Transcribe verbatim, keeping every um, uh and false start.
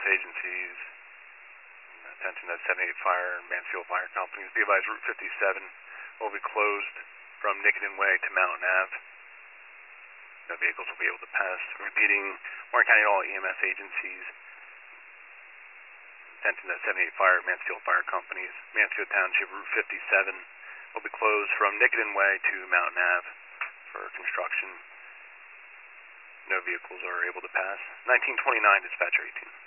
agencies, attention to seventy-eight Fire and Mansfield Fire Companies. Be advised, Route fifty-seven will be closed from Nicotin Way to Mountain Ave. No vehicles will be able to pass. Repeating, Warren County all E M S agencies, attention to seventy-eight Fire and Mansfield Fire Companies. Mansfield Township, Route fifty-seven will be closed from Nicotin Way to Mountain Ave for construction. No vehicles are able to pass. nineteen twenty-nine, dispatcher eighteen.